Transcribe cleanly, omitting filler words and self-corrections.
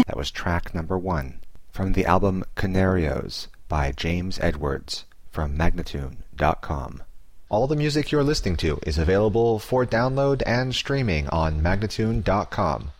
That was track number 1 from the album Canarios by James Edwards from Magnatune.com. All the music you're listening to is available for download and streaming on Magnatune.com.